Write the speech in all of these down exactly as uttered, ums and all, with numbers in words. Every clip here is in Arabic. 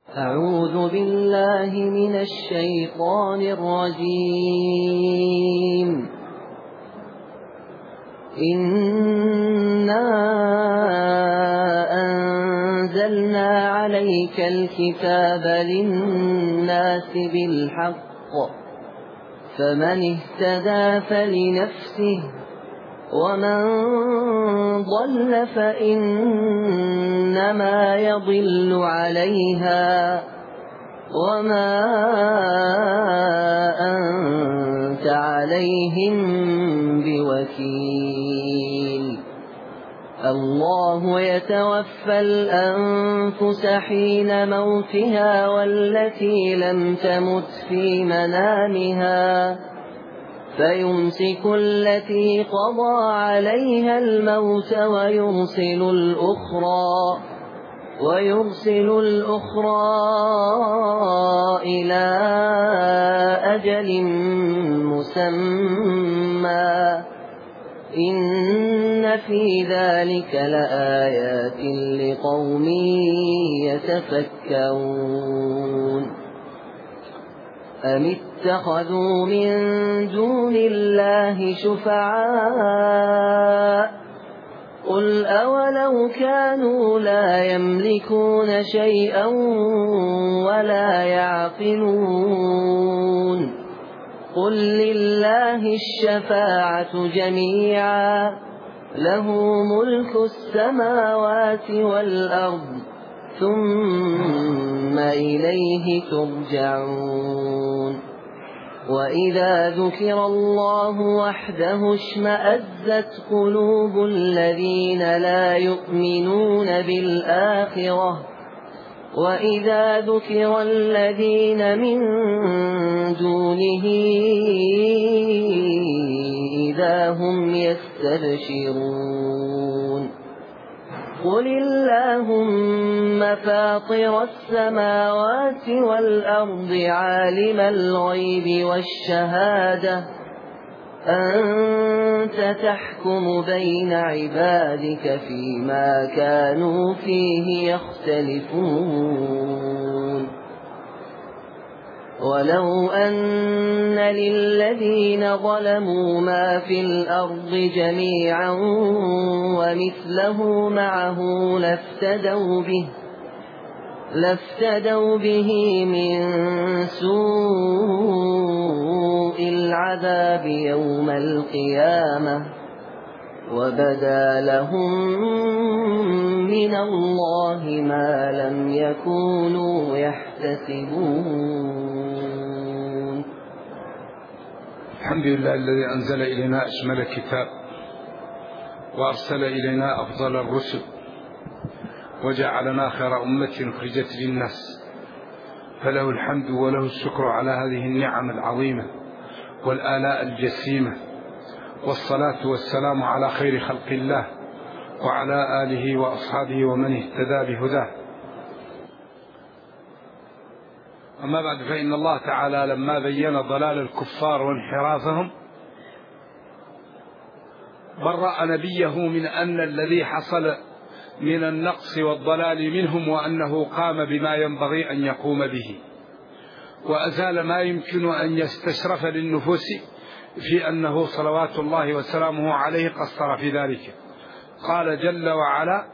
أعوذ بالله من الشيطان الرجيم. إنا أنزلنا عليك الكتاب للناس بالحق، فمن اهتدى فلنفسه، ومن ضل فإنما يضل عليها، وما أنت عليهم بوكيل. الله يتوفى الأنفس حين موتها والتي لم تمت في منامها، فيمسك التي قضى عليها الموت ويرسل الأخرى ويرسل الأخرى إلى أجل مسمى، إن في ذلك لآيات لقوم يتفكرون. أم اتخذوا من دون الله شفعاء، قل أولو كانوا لا يملكون شيئا ولا يعقلون. قل لله الشفاعة جميعا، له ملك السماوات والأرض، ثم إليه ترجعون. وإذا ذكر الله وحده اشمأزت قلوب الذين لا يؤمنون بالآخرة، وإذا ذكر الذين من دونه إذا هم يستبشرون. قل اللهم فاطر السماوات والأرض عالم الغيب والشهادة، أنت تحكم بين عبادك فيما كانوا فيه يختلفون. ولو أن للذين ظلموا ما في الأرض جميعا ومثله معه لافتدوا به لافتدوا به من سوء العذاب يوم القيامة، وبدا لهم من الله ما لم يكونوا يحتسبون. الحمد لله الذي أنزل إلينا أشمل الكتاب، وأرسل إلينا أفضل الرسل، وجعلنا خير أمة أخرجت للناس، فله الحمد وله الشكر على هذه النعم العظيمة والآلاء الجسيمة، والصلاة والسلام على خير خلق الله وعلى آله وأصحابه ومن اهتدى بهداه. أما بعد، فإن الله تعالى لما بين ضلال الكفار وانحرافهم برأ نبيه من أن الذي حصل من النقص والضلال منهم وأنه قام بما ينبغي أن يقوم به، وأزال ما يمكن أن يستشرف للنفوس في أنه صلوات الله وسلامه عليه قصر في ذلك. قال جل وعلا: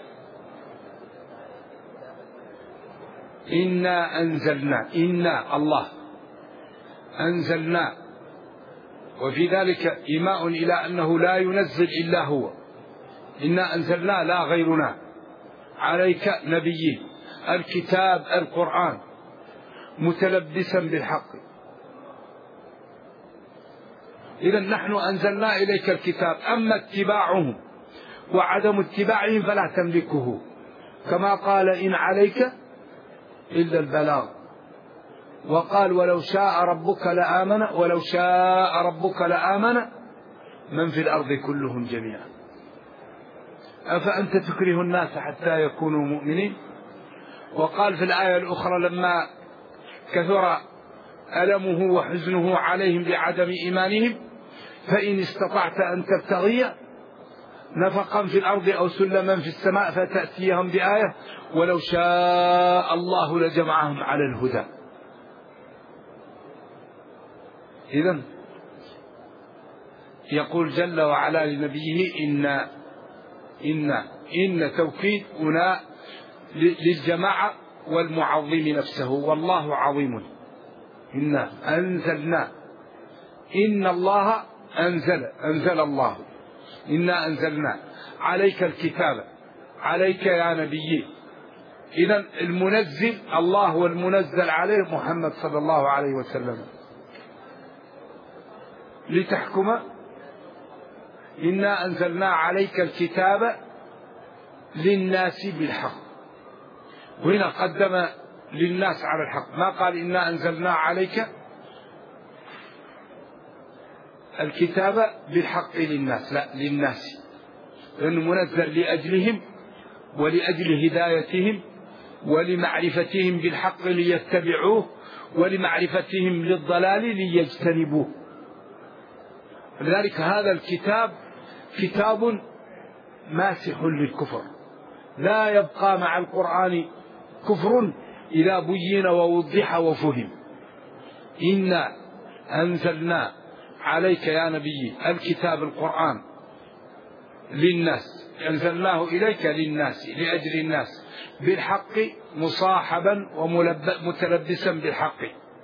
إنا أنزلنا، إنا الله أنزلنا، وفي ذلك إيماء إلى أنه لا ينزل إلا هو. إنا أنزلنا لا غيرنا، عليك نبيين الكتاب القرآن متلبسا بالحق. إذا نحن أنزلنا إليك الكتاب، أما اتباعهم وعدم اتباعهم فلا تملكه، كما قال: إن عليك إلا البلاغ. وقال: ولو شاء ربك لآمن ولو شاء ربك لآمن من في الأرض كلهم جميعا، أفأنت تكره الناس حتى يكونوا مؤمنين. وقال في الآية الأخرى لما كثر ألمه وحزنه عليهم بعدم إيمانهم: فإن استطعت أن تبتغي نفقا في الأرض أو سلما في السماء فتأتيهم بآية ولو شاء الله لجمعهم على الهدى. إذن يقول جل وعلا لنبيه إن إن إن توكيد هنا للجماعة والمعظم نفسه، والله عظيم. إنا أنزلنا، إن الله أنزل أنزل الله، إنا أنزلنا عليك الكتاب، عليك يا نبي. إذن المنزل الله والمنزل عليه محمد صلى الله عليه وسلم. لتحكم، إنا أنزلنا عليك الكتاب للناس بالحق، وهنا قدم للناس على الحق، ما قال إنا أنزلنا عليك الكتاب بالحق للناس، لا، للناس، لأنه منزل لأجلهم ولأجل هدايتهم ولمعرفتهم بالحق ليتبعوه ولمعرفتهم للضلال ليجتنبوه. لذلك هذا الكتاب كتاب ماسح للكفر، لا يبقى مع القرآن كفر إذا بين ووضح وفهم. إنا أنزلنا عليك يا نبي الكتاب القرآن للناس، أنزلناه إليك للناس لأجل الناس بالحق مصاحبا ومتلبسا بالحق.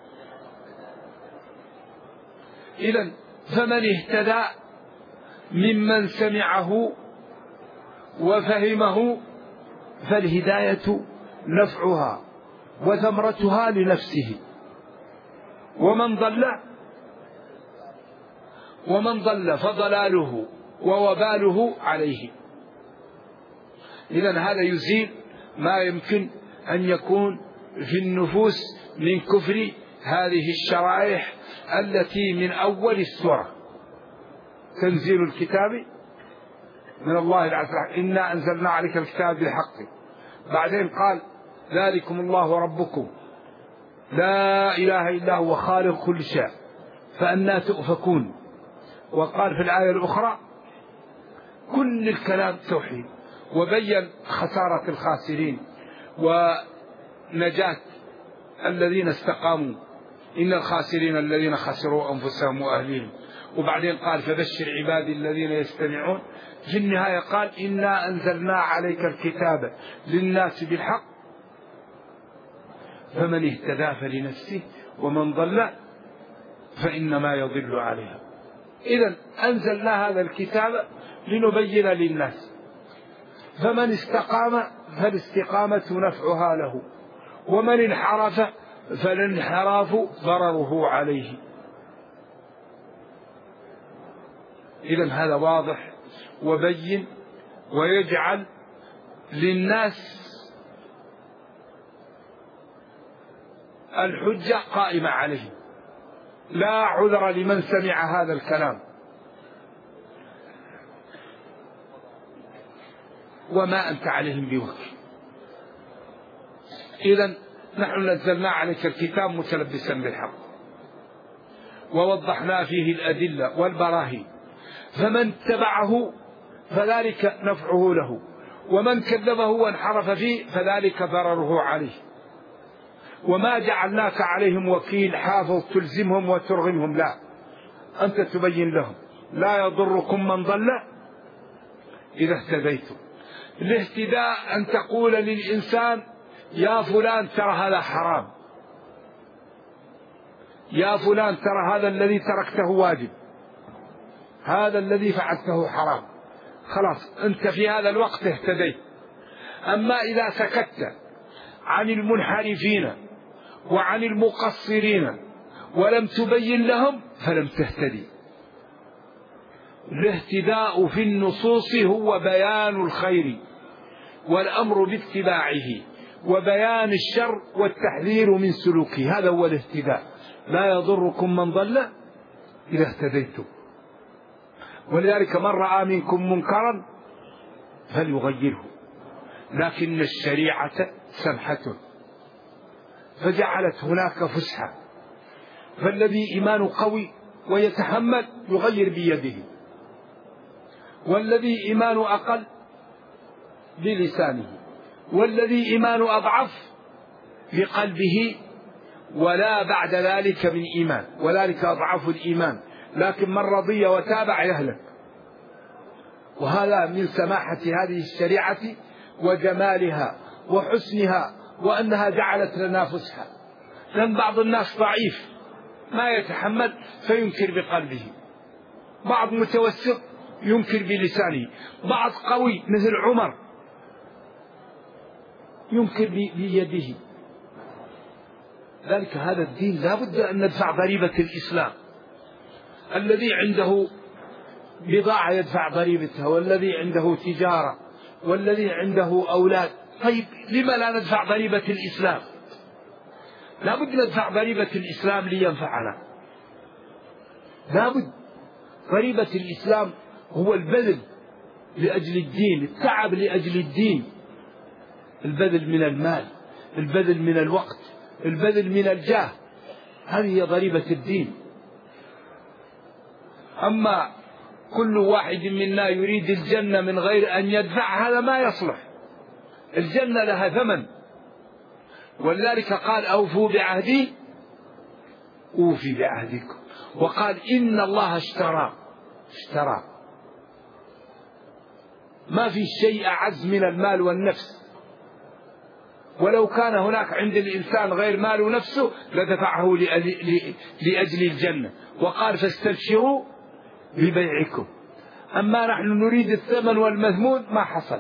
إذن فمن اهتدى ممن سمعه وفهمه فالهداية نفعها وثمرتها لنفسه، ومن ضل ومن ضل فضلاله ووباله عليه. إذن هذا يزيل ما يمكن أن يكون في النفوس من كفر هذه الشرائح التي من أول السورة. تنزيل الكتاب من الله العزيز، إنا أنزلنا عليك الكتاب بالحق. بعدين قال ذلكم الله ربكم لا إله إلا هو خالق كل شيء فأنى تؤفكون. وقال في الآية الأخرى كل الكلام توحيد، وبين خسارة الخاسرين ونجاة الذين استقاموا، إن الخاسرين الذين خسروا أنفسهم وأهليهم. وبعدين قال فبشر عبادي الذين يستمعون. في النهاية قال إنا أنزلنا عليك الكتاب للناس بالحق فمن اهتدى فلنفسه ومن ضل فإنما يضل عليها. إذن أنزلنا هذا الكتاب لنبين للناس، فمن استقام فالاستقامة نفعها له، ومن انحرف فالانحراف ضرره عليه. إذن هذا واضح وبين، ويجعل للناس الحجة قائمة عليه، لا عذر لمن سمع هذا الكلام. وما أنت عليهم بوكيل. إذن نحن نزلنا عليك الكتاب متلبسا بالحق، ووضحنا فيه الأدلة والبراهين، فمن اتبعه فذلك نفعه له، ومن كذبه وانحرف فيه فذلك ضرره عليه. وما جعلناك عليهم وكيل حافظ تلزمهم وترغمهم، لا، أنت تبين لهم لا يضركم من ضل إذا اهتديتم. الاهتداء أن تقول للإنسان يا فلان ترى هذا حرام، يا فلان ترى هذا الذي تركته واجب، هذا الذي فعلته حرام، خلاص أنت في هذا الوقت اهتديت. أما إذا سكت عن المنحرفين وعن المقصرين ولم تبين لهم فلم تهتدي. الاهتداء في النصوص هو بيان الخير والأمر باتباعه وبيان الشر والتحذير من سلوكه، هذا هو الاهتداء. لا يضركم من ضل إذا اهتديتم. ولذلك من رأى منكم منكرا فليغيره، لكن الشريعة سمحة فجعلت هناك فسحة، فالذي إيمانه قوي ويتحمل يغير بيده، والذي إيمانه أقل بلسانه، والذي إيمانه أضعف بقلبه، ولا بعد ذلك من إيمان، وذلك أضعف الإيمان. لكن من رضي وتابع يهلك. وهذا من سماحة هذه الشريعة وجمالها وحسنها، وأنها جعلت لنا فسحة. لأن بعض الناس ضعيف ما يتحمل فينكر بقلبه، بعض متوسط ينكر بلسانه، بعض قوي مثل عمر ينكر بيده. ذلك هذا الدين لا بد أن ندفع ضريبة الإسلام. الذي عنده بضاعة يدفع ضريبتها، والذي عنده تجارة، والذي عنده أولاد. طيب لما لا ندفع ضريبة الإسلام؟ لا بد ندفع ضريبة الإسلام لينفعنا. لا بد. ضريبة الإسلام هو البذل لأجل الدين، التعب لأجل الدين، البذل من المال، البذل من الوقت، البذل من الجاه. هذه هي ضريبة الدين. أما كل واحد منا يريد الجنة من غير أن يدفع، هذا ما يصلح. الجنة لها ثمن، ولذلك قال أوفوا بعهدي أوفي بعهدكم. وقال إن الله اشترى اشترى ما في شيء أعز من المال والنفس. ولو كان هناك عند الإنسان غير مال ونفسه لدفعه لأجل الجنة. وقال فاستبشروا ببيعكم. أما نحن نريد الثمن والمذمون ما حصل.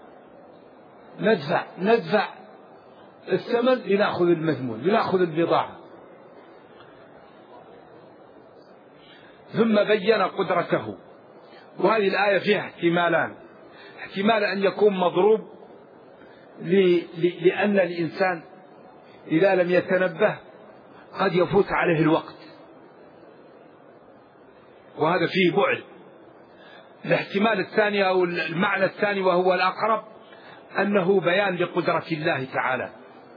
ندفع ندفع الثمن لنأخذ المذمون، لنأخذ البضاعة. ثم بين قدرته. وهذه الآية فيها احتمالان: احتمال أن يكون مضروب لأن الإنسان إذا لم يتنبه قد يفوت عليه الوقت، وهذا فيه بعد. الاحتمال الثاني أو المعنى الثاني وهو الأقرب أنه بيان لقدرة الله تعالى.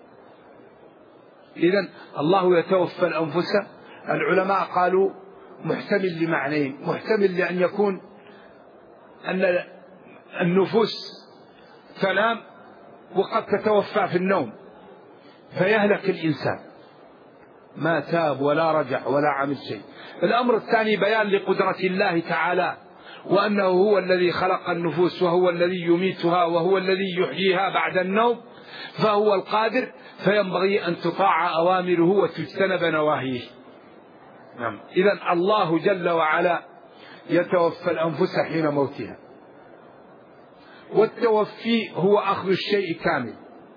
إذن الله يتوفى الأنفس. العلماء قالوا محتمل لمعنيين: محتمل لأن يكون أن النفوس تنام وقد تتوفى في النوم فيهلك الإنسان، ما تاب ولا رجع ولا عمل شيء. الأمر الثاني بيان لقدرة الله تعالى، وأنه هو الذي خلق النفوس، وهو الذي يميتها، وهو الذي يحييها بعد النوم، فهو القادر، فينبغي أن تطاع أوامره وتجتنب نواهيه. نعم. إذن الله جل وعلا يتوفى الأنفس حين موتها، والتوفي هو أخذ الشيء كامل.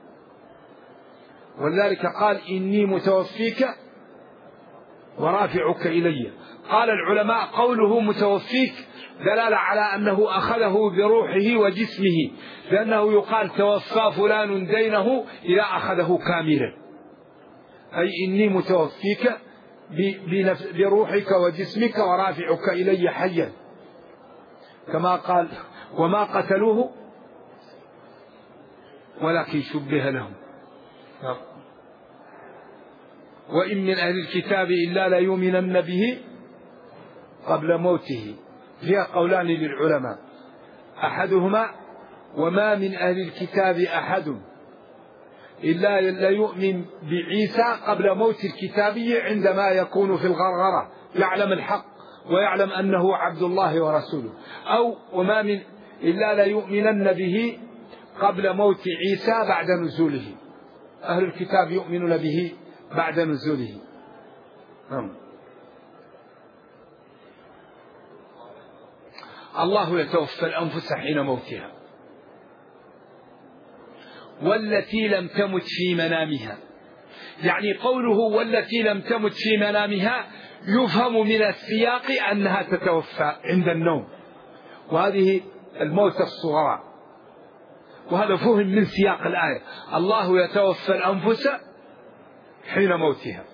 ولذلك قال إني متوفيك ورافعك إلي. قال العلماء قوله متوفيك دلالة على أنه أخذه بروحه وجسمه، لأنه يقال توفى فلان دينه إذا أخذه كاملا، أي إني متوفيك بروحك وجسمك ورافعك إلي حيا، كما قال وما قتلوه ولكن شبه لهم. وإن من أهل الكتاب إلا ليؤمنن به قبل موته. فيها قولان للعلماء: أحدهما وما من أهل الكتاب أحد إلا ليؤمن بعيسى قبل موت الكتابي عندما يكون في الغرغرة يعلم الحق ويعلم أنه عبد الله ورسوله. أو وما من إلا ليؤمنن به قبل موت عيسى بعد نزوله. أهل الكتاب يؤمنون به بعد نزوله. الله يتوفى الأنفس حين موتها، والتي لم تمت في منامها. يعني قوله والتي لم تمت في منامها يفهم من السياق أنها تتوفى عند النوم، وهذه الموت الصغرى، وهذا فهم من سياق الآية. الله يتوفى الأنفس حين موتها.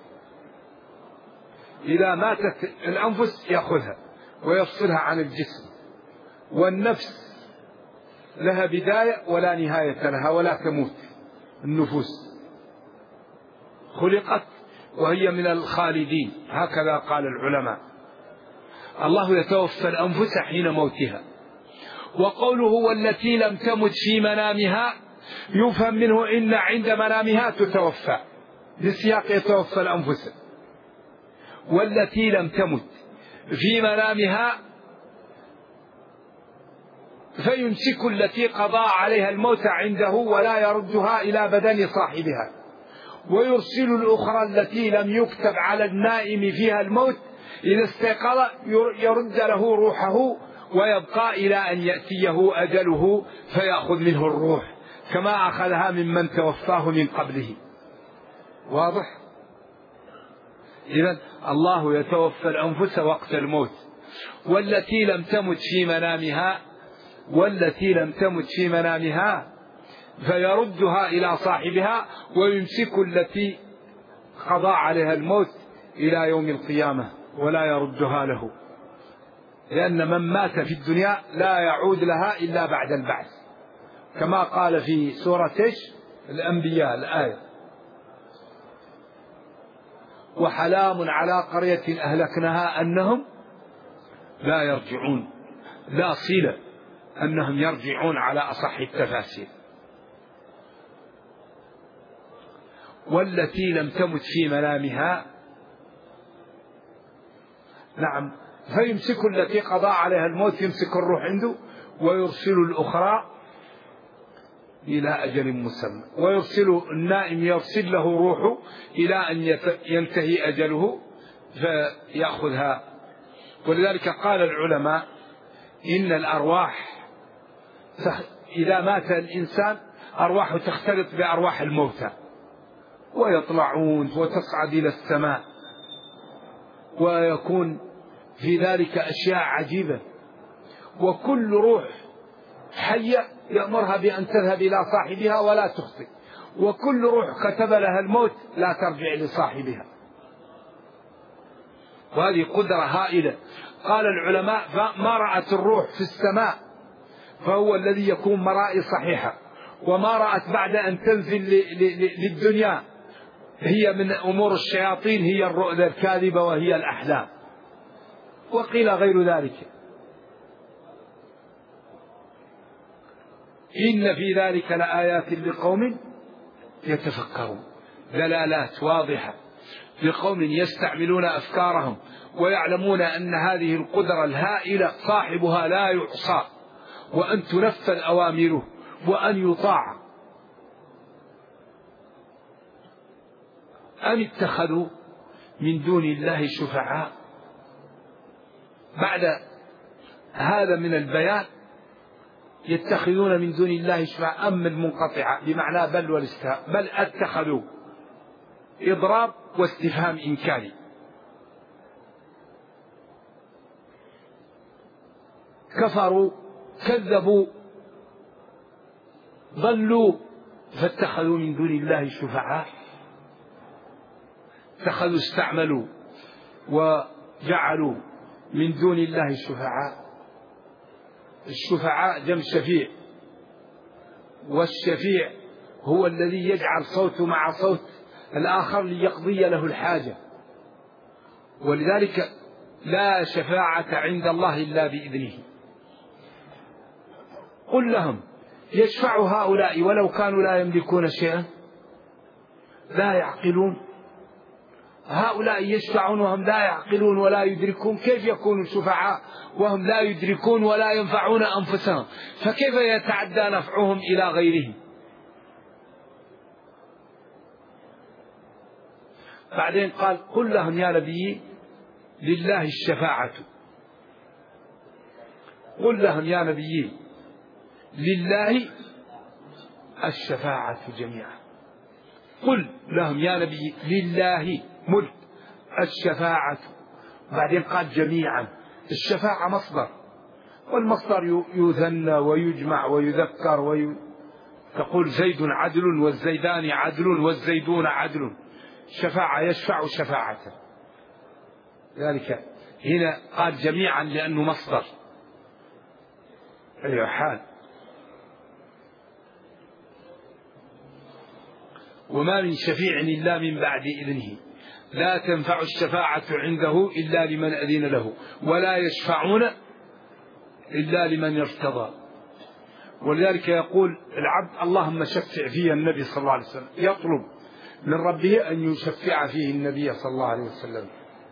إذا ماتت الأنفس يأخذها ويفصلها عن الجسم، والنفس لها بداية ولا نهاية لها ولا تموت. النفوس خلقت وهي من الخالدين، هكذا قال العلماء. الله يتوفى الأنفس حين موتها. وقوله والتي لم تمت في منامها يفهم منه إن عند منامها تتوفى لسياق يتوفى الأنفس، والتي لم تمت في منامها فيمسك التي قضى عليها الموت عنده ولا يردها إلى بدن صاحبها، ويرسل الأخرى التي لم يكتب على النائم فيها الموت إذا استيقظ يرد له روحه ويبقى إلى أن يأتيه أجله فيأخذ منه الروح كما أخذها ممن توفاه من قبله. واضح؟ إذن الله يتوفى الأنفس وقت الموت. والتي لم تمت في منامها والتي لم تمت في منامها فيردها إلى صاحبها ويمسك التي قضى عليها الموت إلى يوم القيامة ولا يردها له، لأن من مات في الدنيا لا يعود لها إلا بعد البعث، كما قال في سورة الأنبياء الآية: وحلام على قرية أهلكناها أنهم لا يرجعون، لا صلة أنهم يرجعون على أصح التفاسير. والتي لم تمت في منامها، نعم، فيمسك التي قضى عليها الموت، يمسك الروح عنده ويرسل الأخرى إلى أجل مسمى، ويرسل النائم يرسل له روحه إلى أن ينتهي أجله فيأخذها. ولذلك قال العلماء إن الأرواح إذا مات الإنسان أرواحه تختلط بأرواح الموتى ويطلعون وتصعد إلى السماء، ويكون في ذلك أشياء عجيبة، وكل روح حية يأمرها بأن تذهب إلى صاحبها ولا تخطئ، وكل روح كتب لها الموت لا ترجع لصاحبها. وهذه قدرة هائلة. قال العلماء ما رأت الروح في السماء فهو الذي يكون مرائي صحيحة، وما رأت بعد أن تنزل للدنيا هي من أمور الشياطين، هي الرؤيا الكاذبة وهي الأحلام، وقيل غير ذلك. إن في ذلك لآيات لقوم يتفكرون، دلالات واضحة لقوم يستعملون أفكارهم ويعلمون أن هذه القدرة الهائلة صاحبها لا يعصى، وأن تنفذ أوامره وأن يطاع. أم اتخذوا من دون الله شفعاء. بعد هذا من البيان يتخذون من دون الله شفعاء، أم المنقطعة بمعنى بل والاستفهام، بل اتخذوا إضراب واستفهام إنكاري. كفروا كذبوا ضلوا فاتخذوا من دون الله شفعاء، اتخذوا استعملوا وجعلوا من دون الله شفعاء. الشفعاء جمع شفيع، والشفيع هو الذي يجعل صوته مع صوت الآخر ليقضي له الحاجة، ولذلك لا شفاعة عند الله إلا بإذنه. قل لهم يشفع هؤلاء ولو كانوا لا يملكون شيئا، لا يعقلون. هؤلاء يشفعون وهم لا يعقلون ولا يدركون، كيف يكونوا شفعاء وهم لا يدركون ولا ينفعون أنفسهم؟ فكيف يتعدى نفعهم إلى غيرهم؟ بعدين قال قل لهم يا نبي لله الشفاعة، قل لهم يا نبي لله الشفاعة جميعا. قل لهم يا نبي لله ملك الشفاعة. بعدين قال جميعا. الشفاعة مصدر، والمصدر يثنى ويجمع ويذكر وي... تقول زيد عدل والزيدان عدل والزيدون عدل. شفاعة يشفع شفاعة، ذلك هنا قال جميعا لأنه مصدر. أيها حال. وما من شفيع إلا من بعد إذنه لا تنفع الشفاعة عنده إلا لمن أذن له ولا يشفعون إلا لمن ارتضى. ولذلك يقول العبد اللهم شفع فيه النبي صلى الله عليه وسلم، يطلب من ربه أن يشفع فيه النبي صلى الله عليه وسلم.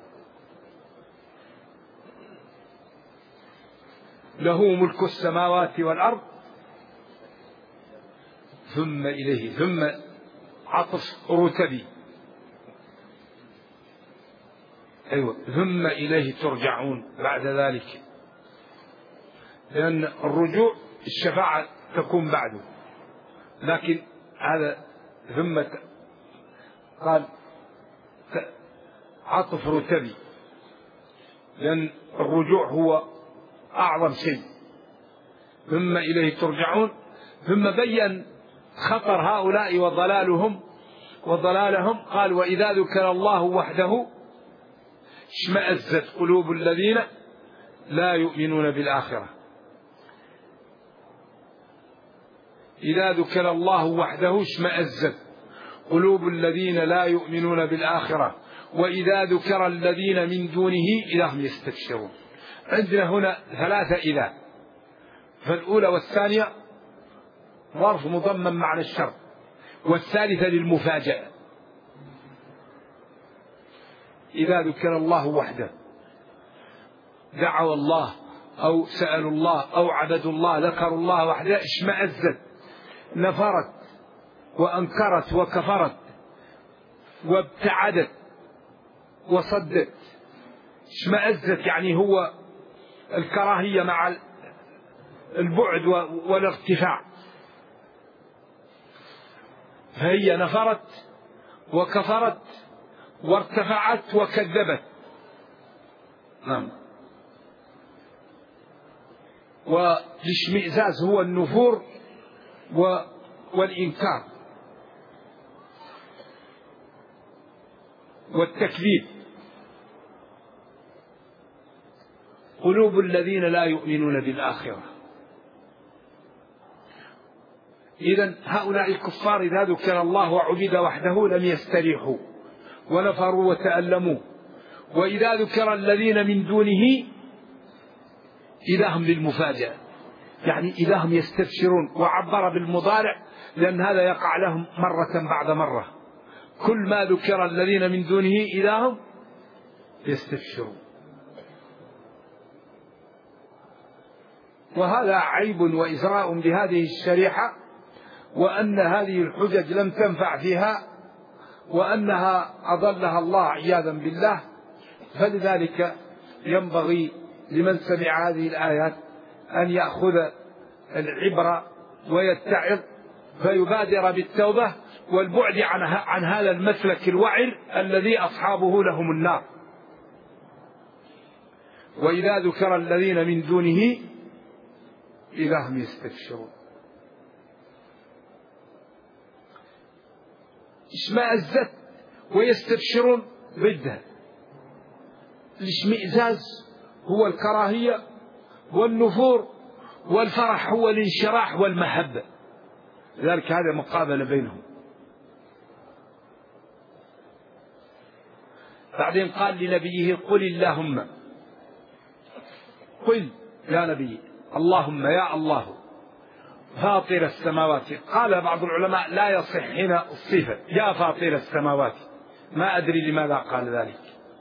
له ملك السماوات والأرض ثم إليه، ثم عطف رتبي، أيوة، ثم إليه ترجعون بعد ذلك، لأن الرجوع الشفاعة تكون بعده، لكن هذا ثم قال عطف رتبي، لأن الرجوع هو أعظم شيء. ثم إليه ترجعون، ثم بين خطر هؤلاء وضلالهم وضلالهم، قال وإذا ذكر الله وحده اشمأزت قلوب الذين لا يؤمنون بالآخرة. إذا ذكر الله وحده اشمأزت قلوب الذين لا يؤمنون بالآخرة وإذا ذكر الذين من دونه إذا هم يستبشرون. عندنا هنا ثلاثة إذا، فالأولى والثانية ظرف مضمن معنى الشر، والثالثة للمفاجأة. إذا ذكر الله وحده دعوا الله أو سألوا الله أو عبدوا الله، ذكروا الله وحده، اشمأزت، نفرت وأنكرت وكفرت وابتعدت وصدت. اشمأزت يعني هو الكراهية مع البعد والارتفاع، فهي نفرت وكفرت وارتفعت وكذبت. نعم. والاشمئزاز هو النفور والإنكار والتكذيب. قلوب الذين لا يؤمنون بالآخرة. إذن هؤلاء الكفار إذا ذكر الله وعبد وحده لم يستريحوا ونفروا وتألموا، وإذا ذكر الذين من دونه إذا هم للمفاجأة، يعني إذا هم يستبشرون، وعبر بالمضارع لأن هذا يقع لهم مرة بعد مرة، كل ما ذكر الذين من دونه إذا هم يستبشرون. وهذا عيب وإزراء بهذه الشريحة، وأن هذه الحجج لم تنفع فيها، وأنها أضلها الله عياذا بالله. فلذلك ينبغي لمن سمع هذه الآيات أن يأخذ العبرة ويتعظ فيبادر بالتوبة والبعد عن, عن هذا المسلك الوعر الذي أصحابه لهم النار. وإذا ذكر الذين من دونه إذا هم يستبشرون. اشمأزت ويستبشرون ضدها. الاشمئزاز هو الكراهية، والنفور، والفرح هو الانشراح والمحبة، لذلك هذا مقابلة بينهم. بعدين قال لنبيه قل اللهم، قل يا نبي اللهم يا الله فاطر السماوات. قال بعض العلماء لا يصح هنا الصفة يا فاطر السماوات، ما أدري لماذا قال ذلك.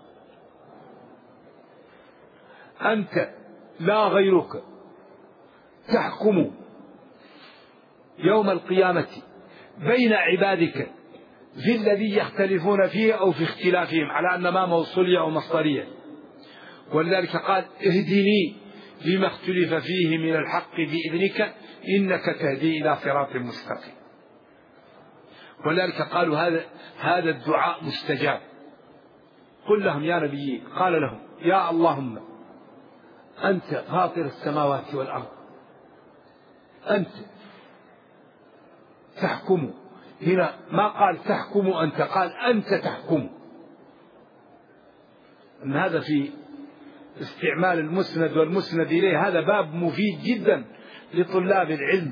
أنت لا غيرك تحكم يوم القيامة بين عبادك في الذي يختلفون فيه أو في اختلافهم، على أن ما موصولية أو مصدرية. ولذلك قال اهدني لما اختلف فيه من الحق بإذنك إنك تهدي إلى صراط مستقيم. ولذلك قالوا هذا هذا الدعاء مستجاب. قل لهم يا نبي، قال لهم يا اللهم أنت فاطر السماوات والأرض، أنت تحكم. هنا ما قال تحكم أنت، قال أنت تحكم. أن هذا في استعمال المسند والمسند إليه هذا باب مفيد جدا لطلاب العلم،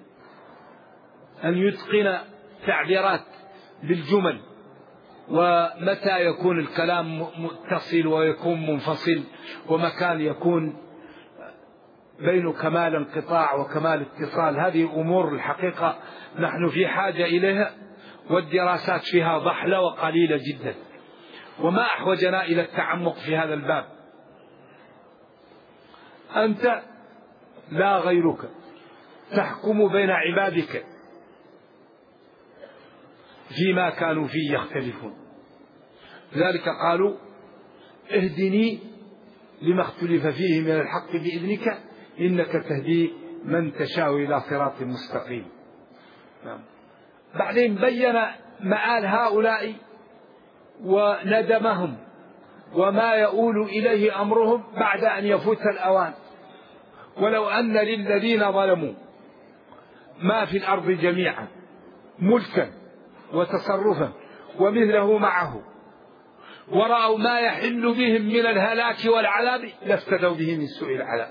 أن يتقن تعبيرات بالجمل، ومتى يكون الكلام متصل ويكون منفصل، ومكان يكون بين كمال انقطاع وكمال اتصال. هذه أمور الحقيقة نحن في حاجة إليها، والدراسات فيها ضحلة وقليلة جدا، وما أحوجنا إلى التعمق في هذا الباب. أنت لا غيرك تحكم بين عبادك فيما كانوا فيه يختلفون. لذلك قالوا اهدني لما اختلف فيه من الحق بإذنك إنك تهدي من تشاء إلى صراط مستقيم. بعدين بين مآل هؤلاء وندمهم وما يؤول إليه أمرهم بعد أن يفوت الأوان. ولو أن للذين ظلموا ما في الأرض جميعا ملكا وتصرفا ومثله معه ورأوا ما يحل بهم من الهلاك والعذاب لافتدوا به من سوء العذاب.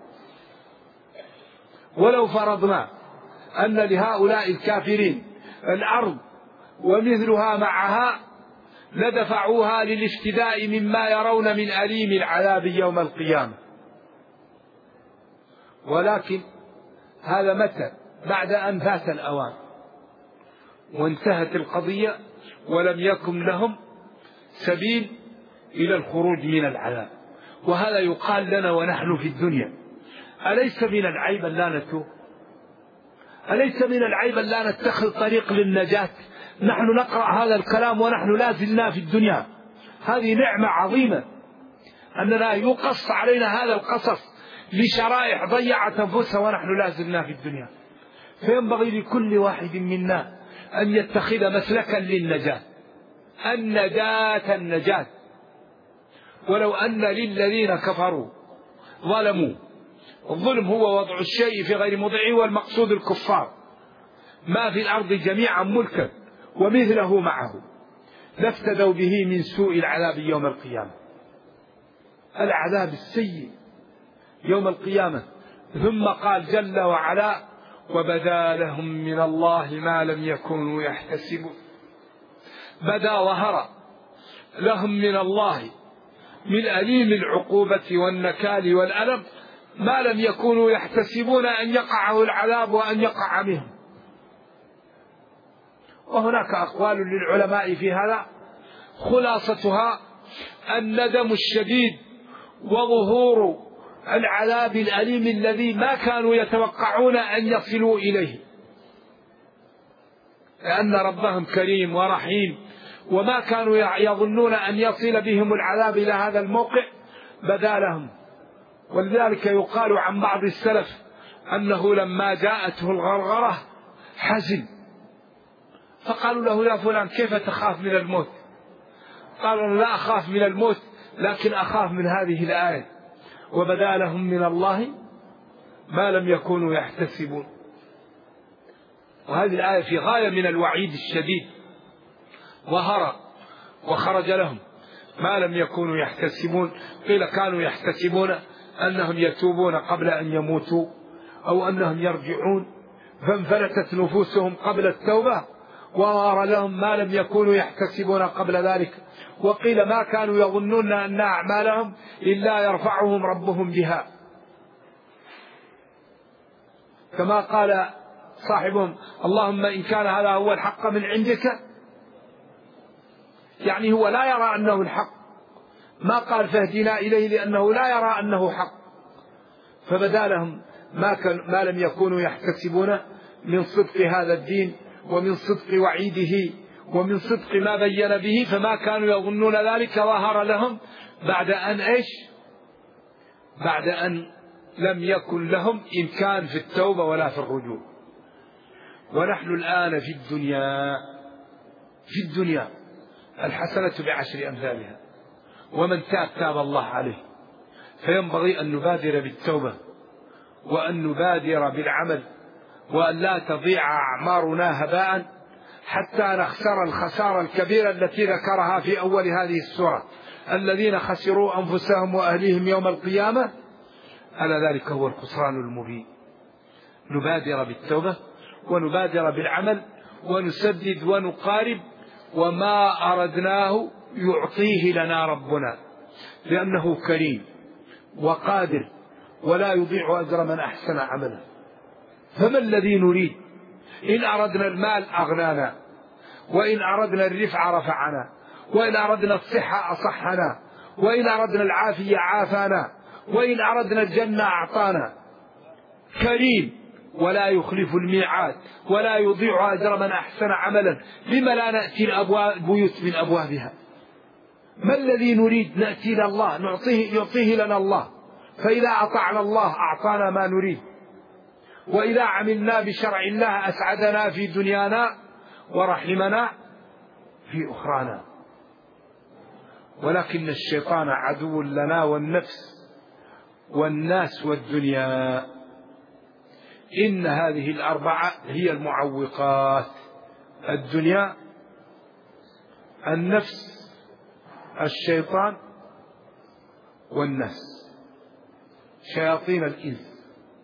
ولو فرضنا أن لهؤلاء الكافرين الأرض ومثلها معها لدفعوها للافتداء مما يرون من أليم العذاب يوم القيامة. ولكن هذا متى؟ بعد أن فات الأوان وانتهت القضية ولم يكن لهم سبيل إلى الخروج من العذاب. وهذا يقال لنا ونحن في الدنيا: أليس من العيب أن لا نتوب؟ أليس من العيب أن لا نتخذ طريق للنجاة؟ نحن نقرأ هذا الكلام ونحن لا زلنا في الدنيا. هذه نعمة عظيمة أننا يقص علينا هذا القصص لشرائح ضيعت أنفسها ونحن لا زلنا في الدنيا. فينبغي لكل واحد منا أن يتخذ مسلكا للنجاة، النجاة النجاة. ولو أن للذين كفروا ظلموا، الظلم هو وضع الشيء في غير موضعه، والمقصود الكفار، ما في الأرض جميعا ملكا ومثله معه لافتدوا به من سوء العذاب يوم القيامة، العذاب السيء يوم القيامة. ثم قال جل وعلا: وبدا لهم من الله ما لم يكونوا يحتسبون. بدا ظهر لهم من الله من أليم العقوبة والنكال والألم ما لم يكونوا يحتسبون أن يقعه العذاب وأن يقع بهم. وهناك أقوال للعلماء في هذا، خلاصتها الندم الشديد وظهور العذاب الأليم الذي ما كانوا يتوقعون أن يصلوا إليه، لأن ربهم كريم ورحيم وما كانوا يظنون أن يصل بهم العذاب إلى هذا الموقع بدا لهم. ولذلك يقال عن بعض السلف أنه لما جاءته الغرغرة حزن، فقالوا له: يا فلان كيف تخاف من الموت؟ قال: لا أخاف من الموت، لكن أخاف من هذه الآية: وبدا لهم من الله ما لم يكونوا يحتسبون. وهذه الآية في غاية من الوعيد الشديد. ظهر وخرج لهم ما لم يكونوا يحتسبون. قيل كانوا يحتسبون أنهم يتوبون قبل أن يموتوا أو أنهم يرجعون، فانفلتت نفوسهم قبل التوبة، وظهر لهم ما لم يكونوا يحتسبون قبل ذلك. وقيل ما كانوا يظنون أن أعمالهم إلا يرفعهم ربهم بها، كما قال صاحبهم: اللهم إن كان هذا هو الحق من عندك. يعني هو لا يرى أنه الحق، ما قال فاهدنا إليه لأنه لا يرى أنه حق. فبدا لهم ما, كان ما لم يكونوا يحتسبون من صدق هذا الدين ومن صدق وعيده ومن صدق ما بين به، فما كانوا يظنون ذلك ظهر لهم بعد أن إيش؟ بعد أن لم يكن لهم إمكان في التوبة ولا في الرجوع. ونحن الآن في الدنيا في الدنيا الحسنة بعشر أمثالها، ومن تاب تاب الله عليه. فينبغي أن نبادر بالتوبة وأن نبادر بالعمل، وأن لا تضيع أعمارنا هباء حتى نخسر الخسارة الكبيرة التي ذكرها في أول هذه السورة: الذين خسروا أنفسهم وأهليهم يوم القيامة، ألا ذلك هو الخسران المبين. نبادر بالتوبة ونبادر بالعمل ونسدد ونقارب، وما أردناه يعطيه لنا ربنا، لأنه كريم وقادر ولا يضيع أجر من أحسن عملا. فما الذي نريد؟ إن أردنا المال أغنانا، وإن أردنا الرفع رفعنا، وإن أردنا الصحة أصحنا، وإن أردنا العافية عافانا، وإن أردنا الجنة أعطانا. كريم ولا يخلف الميعاد ولا يضيع أجر من أحسن عملا. لما لا نأتي البيوت من أبوابها؟ ما الذي نريد؟ نأتي إلى الله نعطيه يعطيه لنا الله، فإذا أطعنا الله أعطانا ما نريد، وإذا عملنا بشرع الله أسعدنا في دنيانا ورحمنا في أخرانا. ولكن الشيطان عدو لنا والنفس والناس والدنيا. إن هذه الأربعة هي المعوقات: الدنيا، النفس، الشيطان، والناس، شياطين الإنس.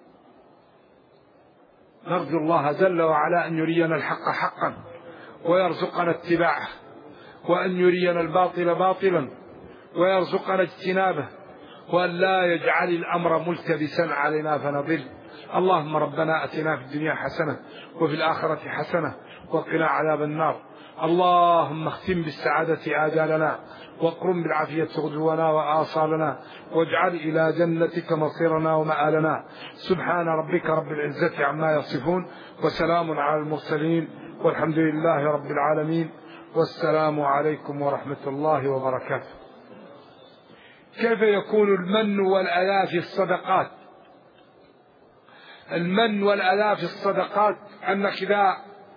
نرجو الله جل وعلا أن يرينا الحق حقا ويرزقنا اتباعه، وأن يرينا الباطل باطلا ويرزقنا اجتنابه، وأن لا يجعل الأمر ملتبسا علينا فنضل. اللهم ربنا أتنا في الدنيا حسنة وفي الآخرة حسنة وقنا عذاب النار. اللهم اختم بالسعادة آجالنا، واقرم بالعافية غدونا وآصالنا، واجعل إلى جنتك مصيرنا ومآلنا. سبحان ربك رب العزة عما يصفون، وسلام على المرسلين، والحمد لله رب العالمين، والسلام عليكم ورحمة الله وبركاته. كيف يكون المن والأذى في الصدقات؟ المن والأذى في الصدقات أنك إذا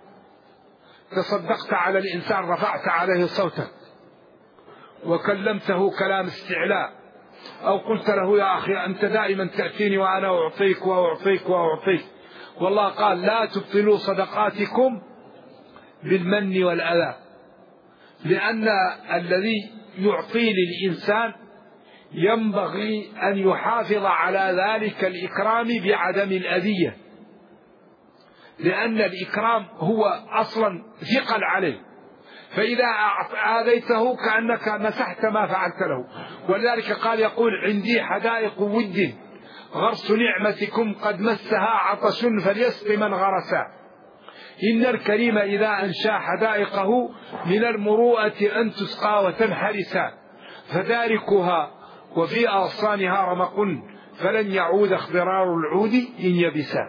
تصدقت على الإنسان رفعت عليه صوتك وكلمته كلام استعلاء، أو قلت له يا أخي أنت دائما تأتيني وأنا أعطيك وأعطيك وأعطيك. والله قال لا تبطلوا صدقاتكم بالمن والأذى، لأن الذي يعطي للإنسان ينبغي أن يحافظ على ذلك الإكرام بعدم الأذية، لأن الإكرام هو أصلا ثقل عليه، فإذا آذيته كأنك مسحت ما فعلت له. ولذلك قال يقول عندي حدائق ود غرس نعمتكم قد مسها عطش فليسق من غرسا. إن الكريم إذا أنشا حدائقه من المروءة أن تسقى وتنحرسا، فداركها وفي أغصانها رمق فلن يعود اخضرار العود إن يبسا.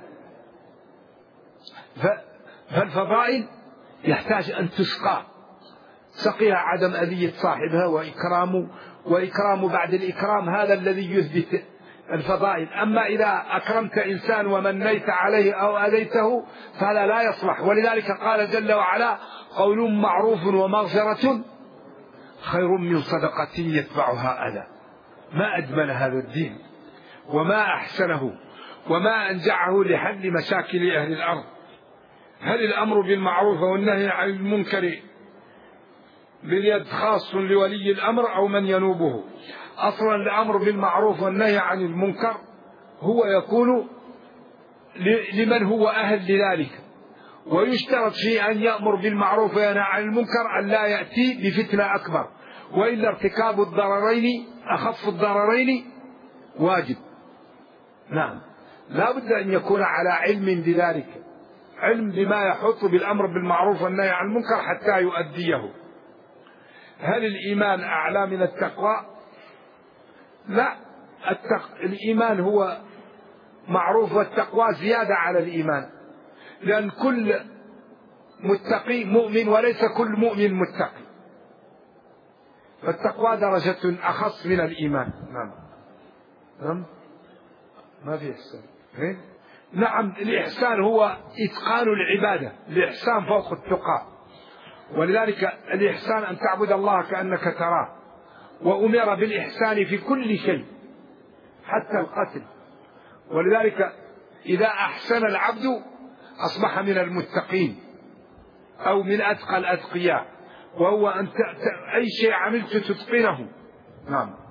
فالفضائل يحتاج أن تسقى، سقيها عدم أذية صاحبها وإكرام وإكرام بعد الإكرام، هذا الذي يثبت الفضائل. أما إذا أكرمت إنسان ومنيت عليه أو أذيته فهذا لا يصلح. ولذلك قال جل وعلا قول معروف ومغفرة خير من صدقة يتبعها أذى. ما أجمل هذا الدين وما أحسنه وما أنجعه لحل مشاكل أهل الأرض. هل الأمر بالمعروف والنهي عن المنكر باليد خاص لولي الأمر أو من ينوبه؟ أصلا الأمر بالمعروف والنهي عن المنكر هو يكون لمن هو أهل لذلك، ويشترط في أن يأمر بالمعروف وينهى عن المنكر أن لا يأتي بفتنة أكبر، وإلا ارتكاب الضررين أخف الضررين واجب. نعم، لا بد أن يكون على علم بذلك، علم بما يحط بالأمر بالمعروف والنهي عن المنكر حتى يؤديه. هل الإيمان أعلى من التقوى؟ لا، التق... الإيمان هو معروف والتقوى زيادة على الإيمان، لأن كل متقي مؤمن وليس كل مؤمن متقي، فالتقوى درجة أخص من الإيمان. نعم نعم ما في إحسان. نعم، الإحسان هو إتقان العبادة، الإحسان فوق التقى. ولذلك الإحسان أن تعبد الله كأنك تراه، وأمر بالإحسان في كل شيء حتى القتل. ولذلك إذا أحسن العبد أصبح من المتقين أو من أتقى الأتقياء، وهو أن أي شيء عملت تتقنه. نعم.